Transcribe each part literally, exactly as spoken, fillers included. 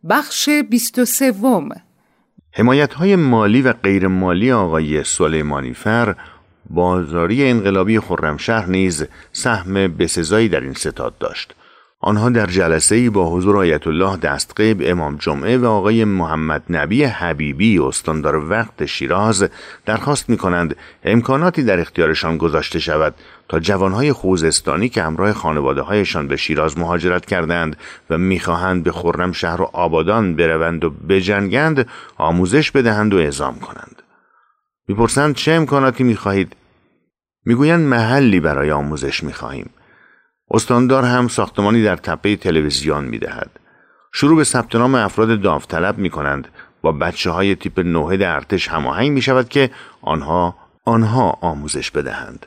بخش بیست و سوم. حمایت‌های مالی و غیر مالی آقای سلیمانی فر، بازاری انقلابی خرمشهر نیز سهم بسزایی در این ستاد داشت. آنها در جلسه‌ای با حضور آیت الله دستغیب امام جمعه و آقای محمد نبی حبیبی استاندار وقت شیراز درخواست می‌کنند امکاناتی در اختیارشان گذاشته شود تا جوانهای خوزستانی که همراه خانواده‌هایشان به شیراز مهاجرت کردند و می‌خواهند به خرمشهر و آبادان بروند و بجنگند آموزش بدهند و اعزام کنند. می‌پرسند چه امکاناتی می‌خواهید؟ می‌گویند محلی برای آموزش می‌خواهیم. استاندار هم ساختمانی در تپه تلویزیون می‌دهد. شروع به ثبت نام افراد داوطلب می‌کنند. با بچه‌های تیپ نوهد ارتش هماهنگ می‌شود که آنها آنها آموزش بدهند.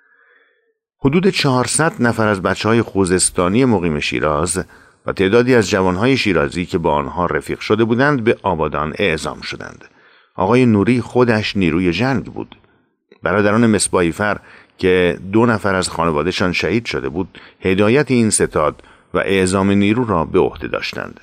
حدود چهارصد نفر از بچه‌های خوزستانی مقیم شیراز و تعدادی از جوانهای شیرازی که با آنها رفیق شده بودند به آبادان اعزام شدند. آقای نوری خودش نیروی جنگ بود. برادران مصباحی فر که دو نفر از خانوادهشان شهید شده بود، هدایت این ستاد و اعزام نیرو را به عهده داشتند.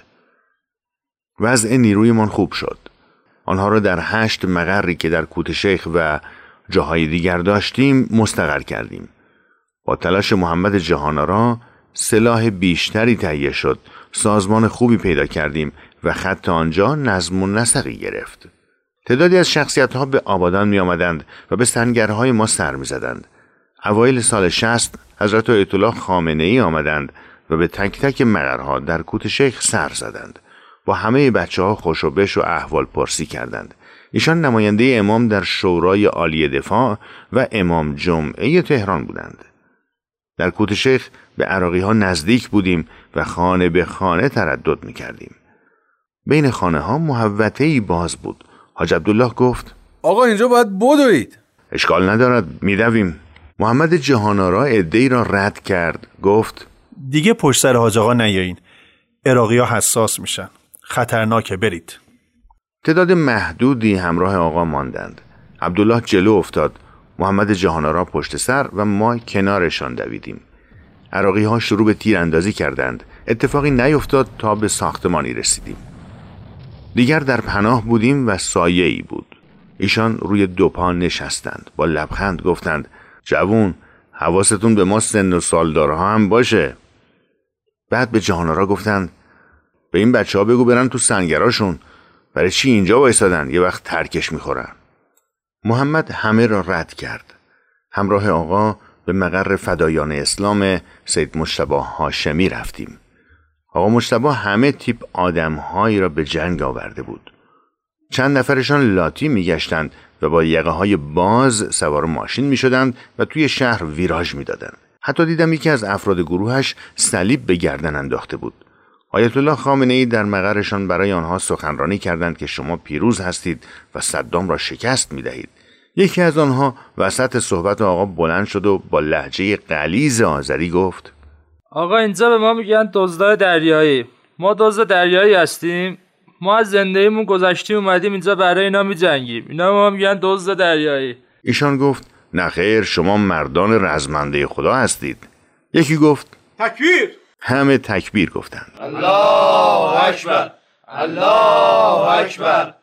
وضع نیرویمان خوب شد. آنها را در هشت مقری که در کوت شیخ و جاهای دیگر داشتیم مستقر کردیم. با تلاش محمد جهان‌آرا سلاح بیشتری تهیه شد، سازمان خوبی پیدا کردیم و خط آنجا نظم و نسقی گرفت. تعدادی از شخصیت‌ها به آبادان می آمدند و به سنگرهای ما سر می زدند. اوایل سال شصت حضرت آیت الله خامنه‌ای آمدند و به تک تک مقرها در کوت شیخ سر زدند. با همه بچه‌ها خوش و بش و احوال پرسی کردند. ایشان نماینده امام در شورای عالی دفاع و امام جمعه تهران بودند. در کوت شیخ به عراقی‌ها نزدیک بودیم و خانه به خانه تردد می‌کردیم. بین خانه‌ها محوطه‌ای باز بود. حاج عبدالله گفت: آقا اینجا باید بدوید. اشکال ندارد، می‌دویم. محمد جهان‌آرا عده‌ای را رد کرد، گفت: دیگه پشت سر حاج آقا نیایین. عراقی‌ها حساس میشن. خطرناکه، برید. تعداد محدودی همراه آقا ماندند. عبدالله جلو افتاد، محمد جهان‌آرا پشت سر و ما کنارشان دویدیم. عراقی‌ها شروع به تیراندازی کردند. اتفاقی نیفتاد تا به ساختمانی رسیدیم. دیگر در پناه بودیم و سایه‌ای بود. ایشان روی دو پا نشستند. با لبخند گفتند: جوون، حواستون به ما سن و سالدارها هم باشه. بعد به جهان‌آرا گفتند: به این بچه‌ها بگو برن تو سنگراشون. برای چی اینجا وایسادن؟ یه وقت ترکش میخورن. محمد همه را رد کرد. همراه آقا به مقر فدایان اسلام سید مجتبی هاشمی رفتیم. آقا مجتبی همه تیپ آدم‌هایی را به جنگ آورده بود. چند نفرشان لاتی میگشتند و با یقه‌های باز سوار ماشین میشدند و توی شهر ویراژ میدادند. حتی دیدم یکی از افراد گروهش صلیب به گردن انداخته بود. آیت الله خامنه‌ای در مقرشان برای آنها سخنرانی کردند که شما پیروز هستید و صدام را شکست می‌دهید. یکی از آنها وسط صحبت آقا بلند شد و با لهجه غلیظ آذری گفت: آقا اینجا به ما میگن دزدای دریایی. ما دزد دریایی هستیم؟ ما از زندگیمون گذشتیم اومدیم اینجا برای اینا میجنگیم. اینا ما میگن دزد دریایی. ایشان گفت: نه خیر، شما مردان رزمنده خدا هستید. یکی گفت: تکبیر. همه تکبیر گفتند. الله اکبر، الله اکبر،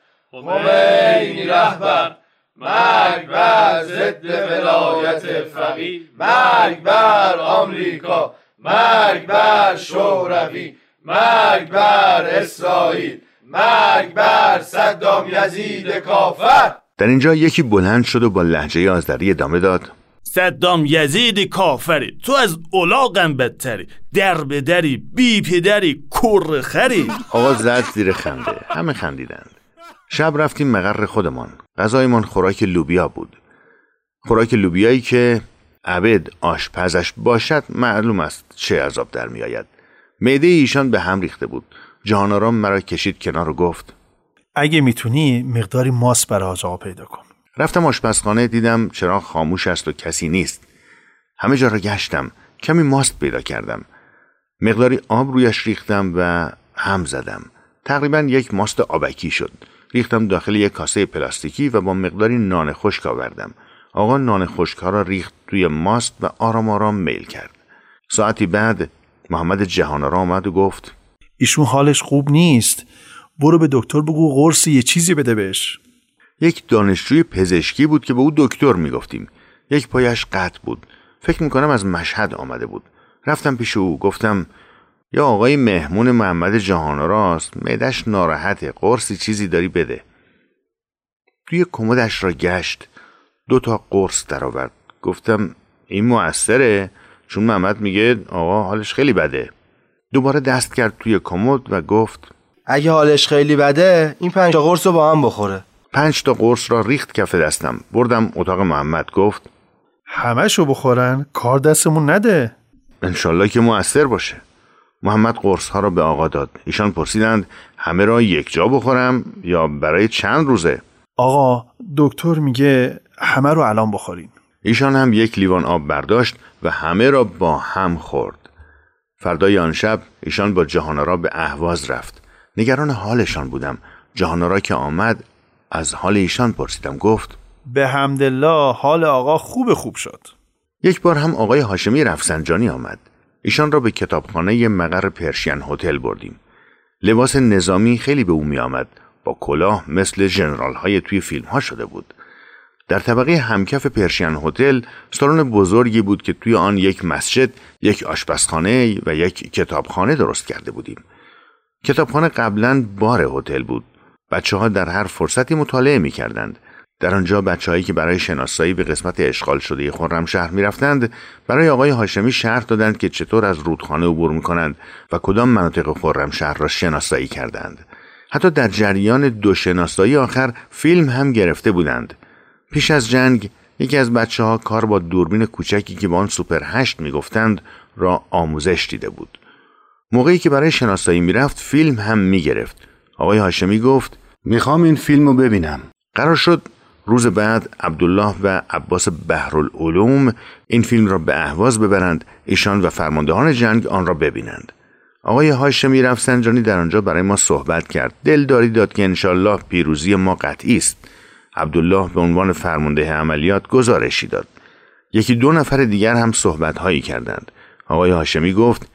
خمینی رهبر، مرگ بر ضد ولایت فقیه، مرگ بر آمریکا، مرگ بر شوروی، مرگ بر اسرائیل، مرگ بر صدام یزید کافر. در اینجا یکی بلند شد و با لهجه آذری ادامه داد: صدام یزید کافری، تو از الاغم بدتری، در به دری، بی پدری، کر خری. آقا زد زیر خنده. همه خندیدند. شب رفتیم مقر خودمان. غذایمان خوراک لوبیا بود. خوراک لوبیایی که عبد آشپزش باشد معلوم است چه عذاب در می آید. معده ایشان به هم ریخته بود. جهان‌آرا مرا کشید کنار و گفت: اگه میتونی مقداری ماست برای حاج آقا پیدا کن. رفتم آشپزخانه، دیدم چراغ خاموش است و کسی نیست. همه جا را گشتم. کمی ماست پیدا کردم. مقداری آب رویش ریختم و هم زدم. تقریبا یک ماست آبکی شد. ریختم داخل یک کاسه پلاستیکی و با مقداری نان خشک آوردم. آقا نان خشک‌ها را ریخت توی ماست و آرام آرام میل کرد. ساعتی بعد محمد جهان‌آرا آمد و گفت: ایشون حالش خوب نیست. برو به دکتر بگو قرصی یه چیزی بده بهش. یک دانشجوی پزشکی بود که به او دکتر میگفتیم. یک پایش قطع بود. فکر میکنم از مشهد آمده بود. رفتم پیش او، گفتم یا آقای مهمون محمد جهان‌آراست، معده‌اش ناراحته، قرصی چیزی داری بده. توی کمدش را گشت، دو تا قرص درآورد. گفتم این مؤثره؟ چون محمد میگه آقا حالش خیلی بده. دوباره دست کرد توی کمد و گفت اگه حالش خیلی بده این پنج تا قرص رو با هم بخوره. پنج تا قرص را ریخت کف دستم. بردم اتاق محمد. گفت همه‌شو بخورن؟ کار دستمون نده. انشالله که مؤثر باشه. محمد قرص ها را به آقا داد. ایشان پرسیدند همه را یک جا بخورم یا برای چند روزه؟ آقا دکتر میگه همه رو الان بخورین. ایشان هم یک لیوان آب برداشت و همه را با هم خورد. فردای آن شب ایشان با جهان‌آرا به اهواز رفت. نگران حالشان بودم. جهان‌آرا که آمد از حال ایشان پرسیدم. گفت به حمدالله حال آقا خوب خوب شد. یک بار هم آقای هاشمی رفسنجانی آمد. ایشان را به کتابخانه مقر پرشین هتل بردیم. لباس نظامی خیلی به او می آمد. با کلاه مثل ژنرال های توی فیلم ها شده بود. در طبقه همکف پرشین هتل سالن بزرگی بود که توی آن یک مسجد، یک آشپزخانه و یک کتابخانه درست کرده بودیم. کتابخانه قبلاً بار هتل بود. بچه‌ها در هر فرصتی مطالعه می‌کردند. در آنجا بچه‌هایی که برای شناسایی به قسمت اشغال شده خرمشهر می‌رفتند، برای آقای هاشمی شرح دادند که چطور از رودخانه عبور می‌کنند و کدام مناطق خرمشهر را شناسایی کردند. حتی در جریان دو شناسایی آخر فیلم هم گرفته بودند. پیش از جنگ یکی از بچه‌ها کار با دوربین کوچکی که به آن سوپر هشت می‌گفتند را آموزش دیده بود. موقعی که برای شناسایی می‌رفت فیلم هم می‌گرفت. آقای هاشمی گفت میخوام این فیلم رو ببینم. قرار شد روز بعد عبدالله و عباس بحرالعلوم این فیلم را به اهواز ببرند، ایشان و فرماندهان جنگ آن را ببینند. آقای هاشمی رفسنجانی در آنجا برای ما صحبت کرد. دلداری داد که انشالله پیروزی ما قطعی است. عبدالله به عنوان فرمانده عملیات گزارشی داد. یکی دو نفر دیگر هم صحبت‌هایی کردند. آقای هاشمی گفت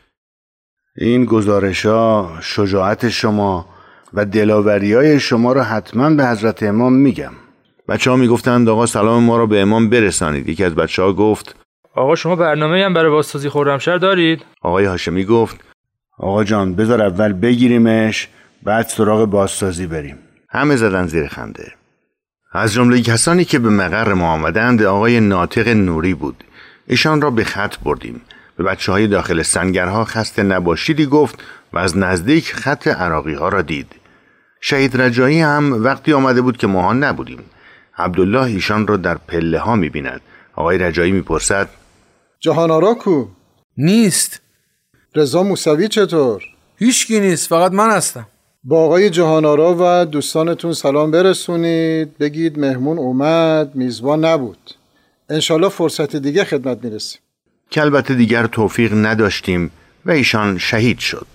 این گزارش‌ها شجاعت شما و دلاوری‌های شما را حتما به حضرت امام میگم. بچه‌ها میگفتند آقا سلام ما را به امام برسانید. یکی از بچه‌ها گفت آقا شما برنامه‌ای هم برای بازسازی خرمشهر دارید؟ آقای هاشمی گفت آقا جان بذار اول بگیریمش بعد سراغ بازسازی بریم. همه زدن زیر خنده. از جمله کسانی که به مقر ما آمدند آقای ناطق نوری بود. ایشان را به خط بردیم. به بچه‌های داخل سنگرها خسته نباشیدی گفت و از نزدیک خط عراقی‌ها را دید. شهید رجایی هم وقتی آمده بود که ما نبودیم. عبدالله ایشان را در پله ها می‌بیند. آقای رجایی می‌پرسد جهان‌آرا کو؟ نیست. رضا موسوی چطور؟ هیچکی نیست، فقط من هستم. با آقای جهان‌آرا و دوستانتون سلام برسونید، بگید مهمون اومد، میزبان نبود. انشالله فرصت دیگه خدمت میرسیم. که البته دیگر توفیق نداشتیم و ایشان شهید شد.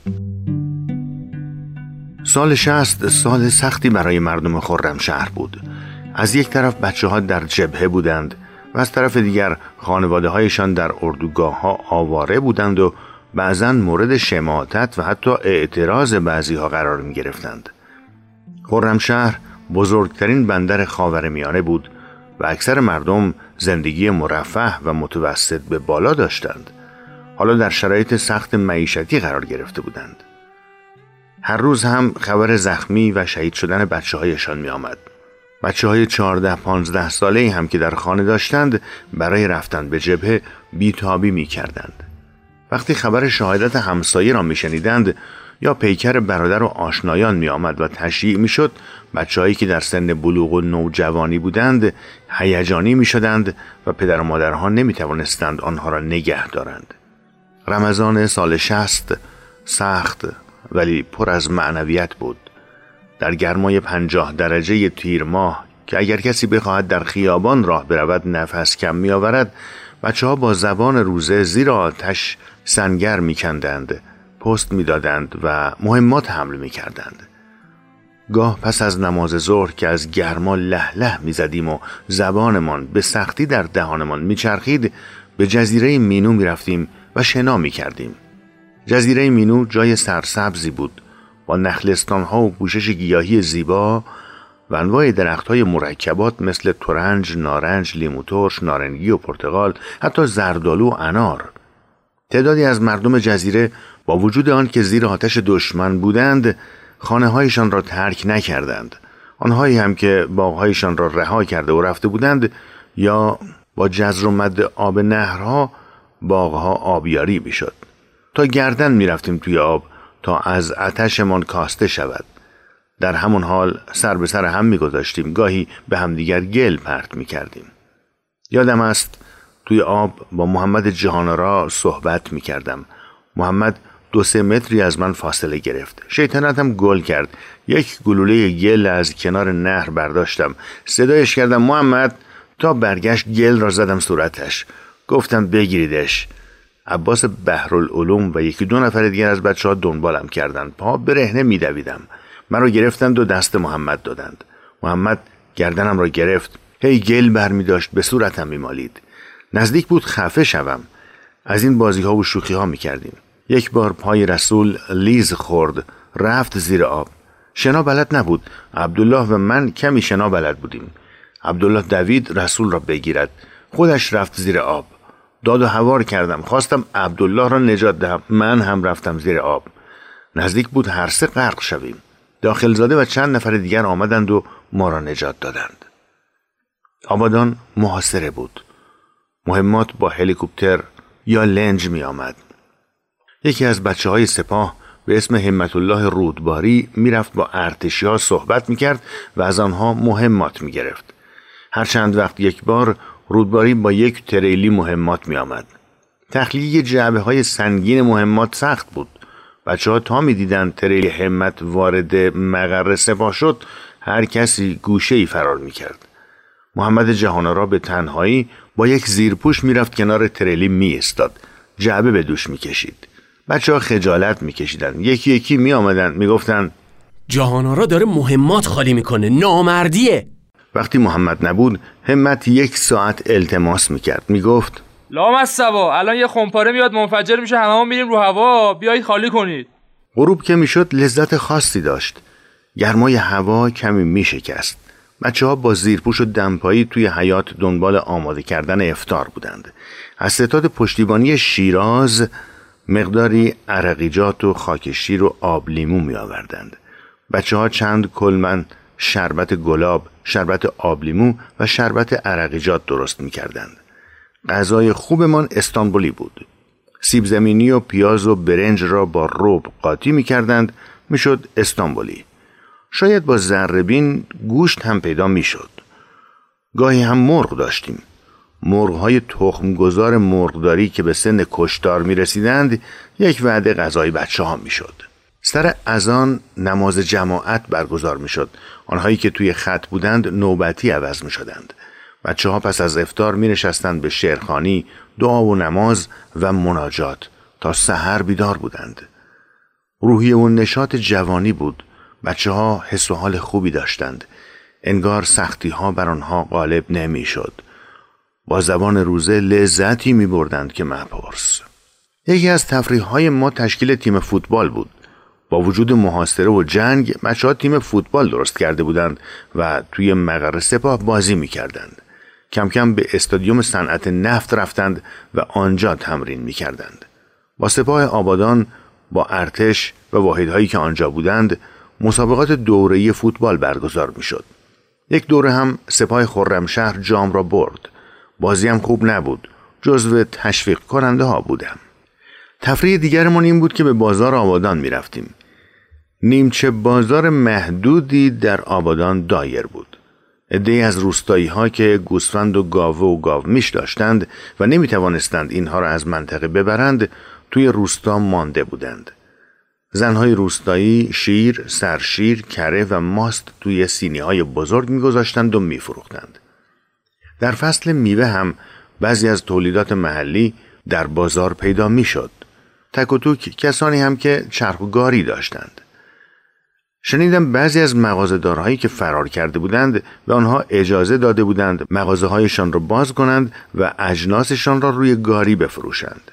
سال شصت سال سختی برای مردم خرمشهر بود. از یک طرف بچه ها در جبهه بودند و از طرف دیگر خانواده هایشان در اردوگاه ها آواره بودند و بعضاً مورد شماتت و حتی اعتراض بعضی ها قرار می گرفتند. خرمشهر بزرگترین بندر خاورمیانه بود و اکثر مردم زندگی مرفه و متوسط به بالا داشتند. حالا در شرایط سخت معیشتی قرار گرفته بودند. هر روز هم خبر زخمی و شهید شدن بچه هایشان می آمد. بچه های چهارده پانزده ساله هم که در خانه داشتند برای رفتن به جبهه بیتابی می کردند. وقتی خبر شهادت همسایه را می شنیدند یا پیکر برادر و آشنایان می آمد و تشییع می شد، بچه هایی که در سن بلوغ و نوجوانی بودند هیجانی می شدند و پدر و مادرها نمی توانستند آنها را نگه دارند. رمضان سال شصت سخت ولی پر از معنویت بود. در گرمای پنجاه درجه تیر ماه که اگر کسی بخواهد در خیابان راه برود نفس کم می آورد، بچه ها با زبان روزه زیر آتش سنگر می کندند، پست می دادند و مهمات حمل می کردند. گاه پس از نماز ظهر که از گرما له له می زدیم و زبانمان به سختی در دهانمان می چرخید، به جزیره مینو می رفتیم و شنا می کردیم. جزیره مینو جای سرسبزی بود. با نخلستان‌ها و پوشش گیاهی زیبا و انواع درخت‌های مرکبات مثل ترنج، نارنج، لیمو ترش، نارنگی و پرتقال، حتی زردآلو و انار. تعدادی از مردم جزیره با وجود آن که زیر آتش دشمن بودند، خانه‌هایشان را ترک نکردند. آنهایی هم که باغ‌هایشان را رها کرده و رفته بودند یا با جزر و مد آب نهرها باغ‌ها آبیاری می‌شد. تا گردن می‌رفتیم توی آب تا از آتشمان کاسته شود. در همون حال سر به سر هم می‌گذاشتیم، گاهی به همدیگر گل پرت می‌کردیم. یادم است توی آب با محمد جهان‌آرا صحبت می‌کردم. محمد دو سه متری از من فاصله گرفت. شیطنتم گل کرد. یک گلوله گل از کنار نهر برداشتم. صدایش کردم محمد. تا برگشت گل را زدم صورتش. گفتم بگیریدش. عباس بحرالعلوم و یکی دو نفر دیگر از بچه‌ها دنبالم کردند. پا برهنه می‌دویدم. من را گرفتند و دست محمد دادند. محمد گردنم را گرفت. هی گل برمی داشت، به صورتم می‌مالید. نزدیک بود خفه شوم. از این بازی‌ها و شوخی‌ها می‌کردیم. یک بار پای رسول لیز خورد، رفت زیر آب. شنا بلد نبود. عبدالله و من کمی شنا بلد بودیم. عبدالله دوید رسول را بگیرد. خودش رفت زیر آب. داد و هوار کردم. خواستم عبدالله را نجات دهم. من هم رفتم زیر آب. نزدیک بود هر سه غرق شویم. داخلزاده و چند نفر دیگر آمدند و ما را نجات دادند. آبادان محاصره بود. مهمات با هلیکوپتر یا لنج می آمد. یکی از بچه های سپاه به اسم همت الله رودباری می رفت با ارتشی ها صحبت می کرد و از آنها مهمات می گرفت. هر چند وقت یک بار رودباری با یک تریلی مهمات می آمد. تخلیه جعبه های سنگین مهمات سخت بود. بچه ها تا می دیدن تریلی همت وارد مقر سپاه شد، هر کسی گوشه ای فرار می کرد. محمد جهان‌آرا به تنهایی با یک زیرپوش می رفت کنار تریلی می استاد. جعبه به دوش می کشید. بچه ها خجالت می کشیدن. یکی یکی می آمدن می گفتن جهان‌آرا داره مهمات خالی میکنه، نامردیه. وقتی محمد نبود همت یک ساعت التماس می کرد. می گفت لامصبا الان یه خمپاره میاد منفجر میشه، هممون میریم رو هوا، بیایید خالی کنید. غروب که میشد لذت خاصی داشت. گرمای هوا کمی می شکست. بچه ها با زیرپوش و دمپایی توی حیاط دنبال آماده کردن افطار بودند. از ستاد پشتیبانی شیراز مقداری عرقیجات و خاک شیر و آب لیمو می آوردند. بچه ها چند کلمن شربت گلاب، شربت آب لیمو و شربت عرقیجات درست می کردند. غذای خوبمان استانبولی بود. سیب زمینی و پیاز و برنج را با رب قاطی می کردند، می شد استانبولی. شاید با ذره‌بین گوشت هم پیدا می شد. گاهی هم مرغ داشتیم. مرغ‌های تخمگذار مرغداری که به سن کشتار می رسیدند یک وعده غذای بچه ها می شد. سر اذان نماز جماعت برگزار می شد. آنهایی که توی خط بودند نوبتی عوض می شدند. بچه ها پس از افطار می نشستند به شعرخوانی، دعا و نماز و مناجات تا سحر بیدار بودند. روحیه و نشاط جوانی بود. بچه ها حس و حال خوبی داشتند. انگار سختی ها بر آنها غالب نمی شد. با زبان روزه لذتی می بردند که مپرس. یکی از تفریح های ما تشکیل تیم فوتبال بود. با وجود محاصره و جنگ بچه ها تیم فوتبال درست کرده بودند و توی مقر سپاه بازی می کردند. کم کم به استادیوم صنعت نفت رفتند و آنجا تمرین می کردند. با سپاه آبادان، با ارتش و واحدهایی که آنجا بودند مسابقات دوره‌ای فوتبال برگزار می شد. یک دوره هم سپاه خرمشهر جام را برد. بازی هم خوب نبود. جزو تشویق کننده ها بودم. تفریح دیگرمان این بود که به بازار آبادان می رفتیم. نیمچه بازار محدودی در آبادان دایر بود. عده‌ای از روستایی ها که گوسفند و گاوه و گاومیش داشتند و نمی توانستند اینها را از منطقه ببرند توی روستا مانده بودند. زنهای روستایی شیر، سرشیر، کره و ماست توی سینی های بزرگ می گذاشتند و می فروختند. در فصل میوه هم بعضی از تولیدات محلی در بازار پیدا می شد. تک و توک کسانی هم که چرخگاری داشتند. شنیدم بعضی از مغازه‌دارهایی که فرار کرده بودند به آنها اجازه داده بودند مغازه‌هایشان را باز کنند و اجناسشان را روی گاری بفروشند.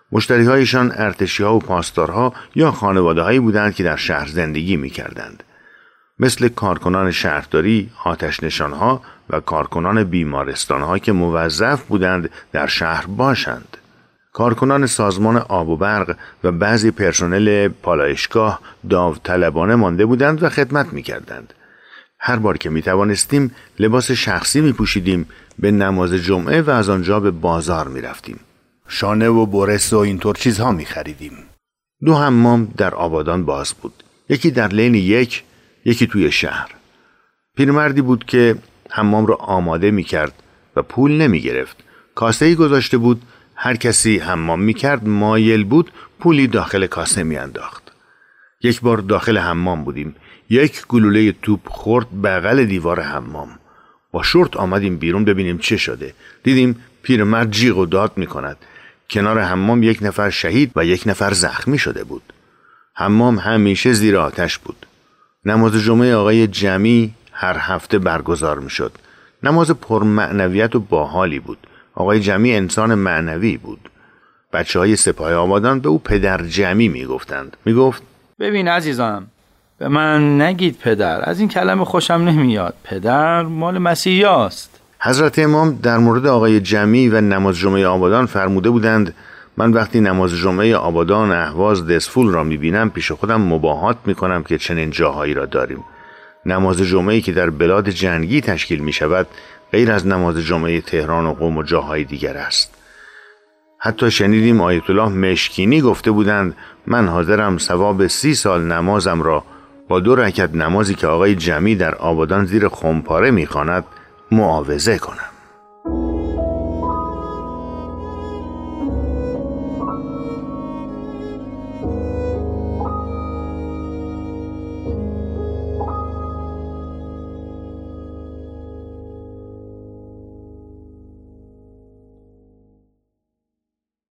مشتری‌هایشان ارتشی‌ها و پاسدارها یا خانواده‌هایی بودند که در شهر زندگی می‌کردند، مثل کارکنان شهرداری، آتش‌نشان‌ها و کارکنان بیمارستان‌ها که موظف بودند در شهر باشند. کارکنان سازمان آب و برق و بعضی پرسنل پالایشگاه داوطلبانه مانده بودند و خدمت می‌کردند. هر بار که می‌توانستیم لباس شخصی می‌پوشیدیم، به نماز جمعه و از آنجا به بازار می‌رفتیم. شانه و برس و اینطور چیزها می‌خریدیم. دو حمام در آبادان باز بود. یکی در لین یک، یکی توی شهر. پیرمردی بود که حمام را آماده می‌کرد و پول نمی‌گرفت. کاسه‌ای گذاشته بود، هر کسی حمام می‌کرد مایل بود پولی داخل کاسه می‌انداخت. یک بار داخل حمام بودیم. یک گلوله توپ خورد بغل دیوار حمام. با شورت آمدیم بیرون ببینیم چه شده. دیدیم پیرمرد جیغ و داد می‌کند. کنار حمام یک نفر شهید و یک نفر زخمی شده بود. حمام همیشه زیر آتش بود. نماز جمعه آقای جمی هر هفته برگزار می‌شد. نماز پرمعنویت و باحالی بود. آقای جمی انسان معنوی بود. بچه‌های سپاه آبادان به او پدر جمی میگفتند. میگفت ببین عزیزم، به من نگید پدر، از این کلمه خوشم نمیاد. پدر مال مسیحیاست. حضرت امام در مورد آقای جمی و نماز جمعه آبادان فرموده بودند من وقتی نماز جمعه آبادان اهواز دسفول را میبینم پیش خودم مباهات میکنم که چنین جاهایی را داریم. نماز جمعه‌ای که در بلاد جنگی تشکیل میشود غیر از نماز جمعه تهران و قم و جاهای دیگر است. حتی شنیدیم آیت الله مشکینی گفته بودند من حاضرم ثواب سی سال نمازم را با دو رکعت نمازی که آقای جمی در آبادان زیر خمپاره میخواند معاوضه کنم.